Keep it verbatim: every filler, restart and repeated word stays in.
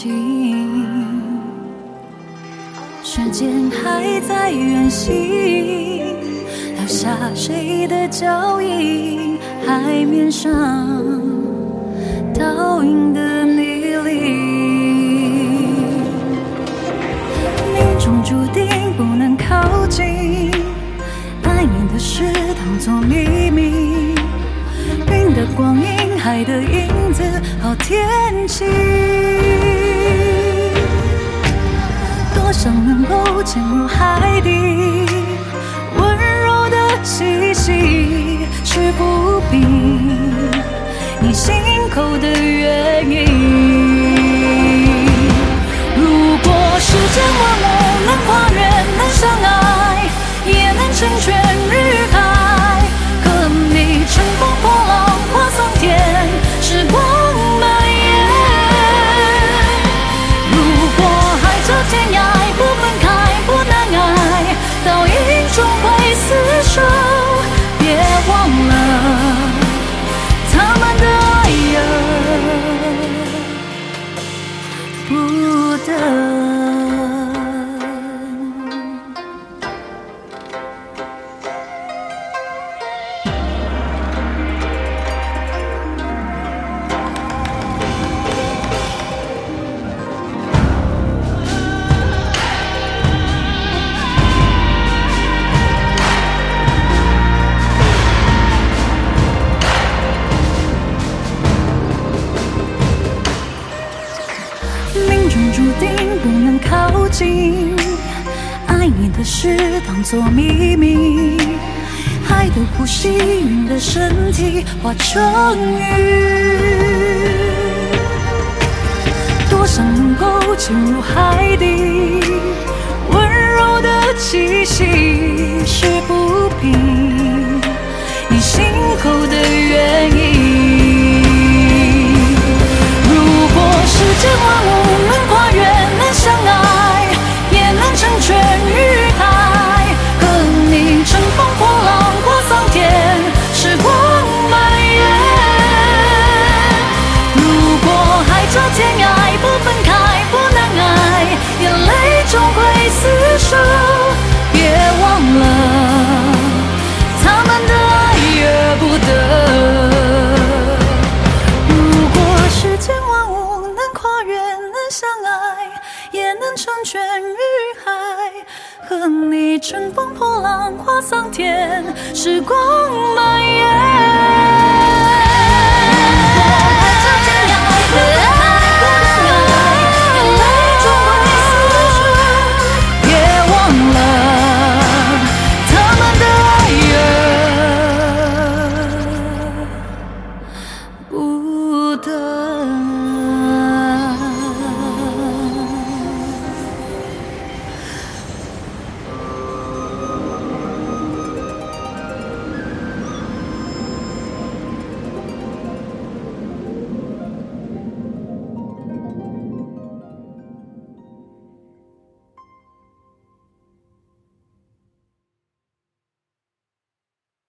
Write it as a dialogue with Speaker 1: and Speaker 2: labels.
Speaker 1: 近，时间还在远行，留下谁的脚印？海面上倒映的你里，命中注定不能靠近，爱你的事当作秘密，云的光影，海的影子，好天气。多想能够潜入海底，温柔的气息是抚平你心口的原因。如果时间万物能跨越，能相爱，也能成全日海，和你乘风破浪，跨桑田，时光蔓延。如果海角天涯不分开，不难挨，倒影终会厮守，别忘了他们的爱也不等。命中注定不能靠近，爱你的事当作秘密，海的呼吸，云的身体化成雨。多想能够潜入海底，温柔的气息是抚平你心口的原因。世间万物能跨越，能相爱，也能成全日海，和你乘风破浪，跨桑田，时光蔓延。如果海角天涯不分开，不难挨，眼泪终会厮守，别忘了他们的爱也不等。如果时间万物相爱，也能成全日海，和你乘风破浪，跨桑田，时光蔓延。